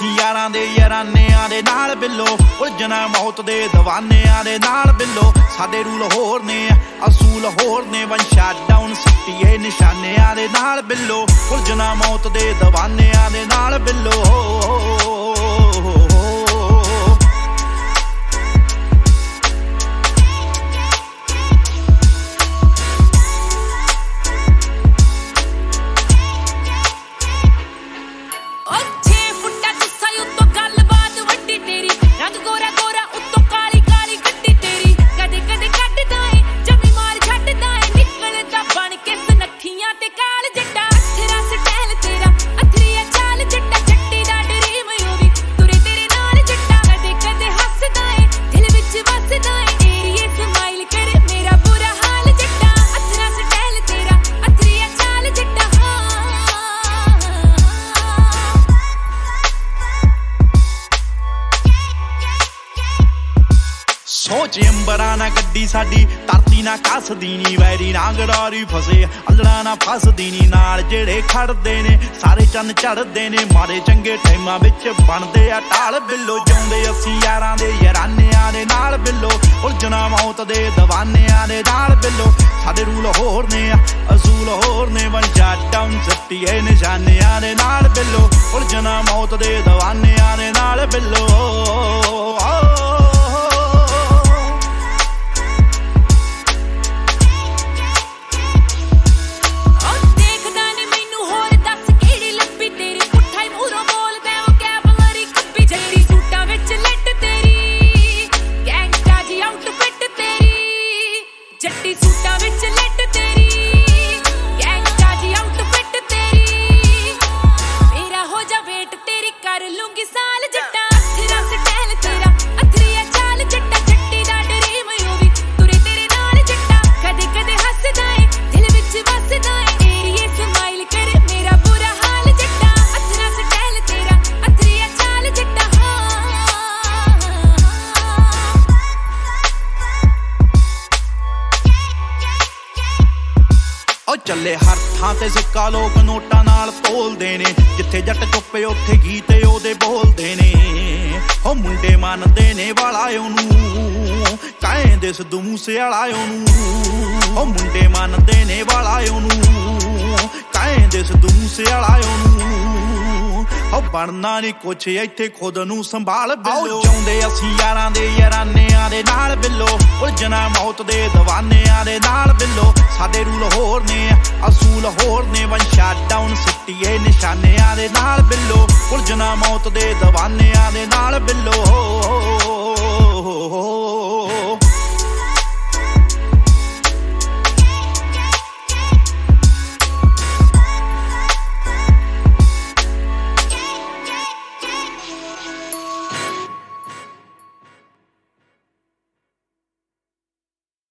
ਅਸੀਂ यारां दे यारानिਆਂ ਦੇ ਨਾਲ ਬਿੱਲੋ ਉਲਝਣਾ ਮੌਤ ਦੇ दीवानिਆਂ ਦੇ ਨਾਲ ਬਿੱਲੋ ਸਾਡੇ रूल होर ने असूल होर ने वन शट डाउन सिट्टिए निशानिਆਂ ਦੇ ਨਾਲ ਬਿੱਲੋ ਉਲਝਣਾ मौत ਦੇ दीवानिਆਂ ਦੇ ਨਾਲ ਬਿੱਲੋ सोच अंबरा ना गड्डी साडी धरती ना कसदी नी वैरी ना गडारी फसे अलड़ा ना फसदी नी नाल जेड़े खड़दे ने सारे चन्न चढ़दे ने मारे चंगे टाइमां विच बनदे आ टाल बिल्लो जाउंदे असीं यारां दे यारानिਆਂ दे नाल बिल्लो उलझना मौत दे दीवानिਆਂ दे नाल बिल्लो साडे रूल होर ने असूल होर ने वन जट डाउन सट्टिए निशानिਆਂ दे नाल बिल्लो उलझना मौत दे दीवानिਆਂ दे नाल बिल्लो जट्टी सूटा विच लट तेरी गैंगस्टा दी आउटफिट तेरी मेरा हो जा वेट तेरी कर लूंगी साल जट्टा तेरा स्टाइल तेरा अथरिया चाल जट्टा जट्टी दा ड्रीम यू वी तुरे तेरे नाल जट्टा कदे कदे हसदा है दिल विच वसदा है एरिए स्माइल कर मेरा बुरा हाल जट्टा अथरा स्टाइल तेरा अथरिया चाल जट्टा ਚੱਲੇ ਹਰ ਥਾਂ ਤੇ ਸਿੱਕਾ ਲੋਕ ਨੋਟਾਂ ਨਾਲ ਤੋਲਦੇ ਨੇ ਜਿੱਥੇ ਜੱਟ ਚੁੱਪੇ ਉੱਥੇ ਗੀਤ ਉਹਦੇ ਬੋਲਦੇ ਨੇ ਉਹ ਮੁੰਡੇ ਮੰਨਦੇ ਨੇ ਵਾਲਾ ਉਹਨੂੰ ਕਹਿੰਦੇ ਸਿੱਧੂ ਮੂਸੇ ਵਾਲਾ ਉਹਨੂੰ ਉਹ ਮੁੰਡੇ ਮੰਨਦੇ ਨੇ ਵਾਲਾ ਉਹਨੂੰ ਕਹਿੰਦੇ ਸਿੱਧੂ ਮੂਸੇ ਵਾਲਾ ਉਹਨੂੰ ਉਹ ਬਣਨਾ ਨਹੀਂ ਕੁਛ ਇੱਥੇ ਖੁਦ ਨੂੰ ਸੰਭਾਲ ਬਿੱਲੋ ਚਾਹੁੰਦੇ ਅਸੀਂ ਯਾਰਾਂ ਦੇ ਯਾਰਾਨਿਆਂ ਦੇ ਨਾਲ ਬਿੱਲੋ ਉਲਝਣਾ ਮੌਤ ਦੇ दीवानिਆਂ ਦੇ ਨਾਲ ਬਿੱਲੋ ਸਾਡੇ रूल होर ने असूल होर ने वन शट डाउन सिट्टिए निशानिਆਂ ਦੇ ਨਾਲ ਬਿੱਲੋ ਉਲਝਣਾ ਮੌਤ ਦੇ दीवानिਆਂ ਦੇ ਨਾਲ ਬਿੱਲੋ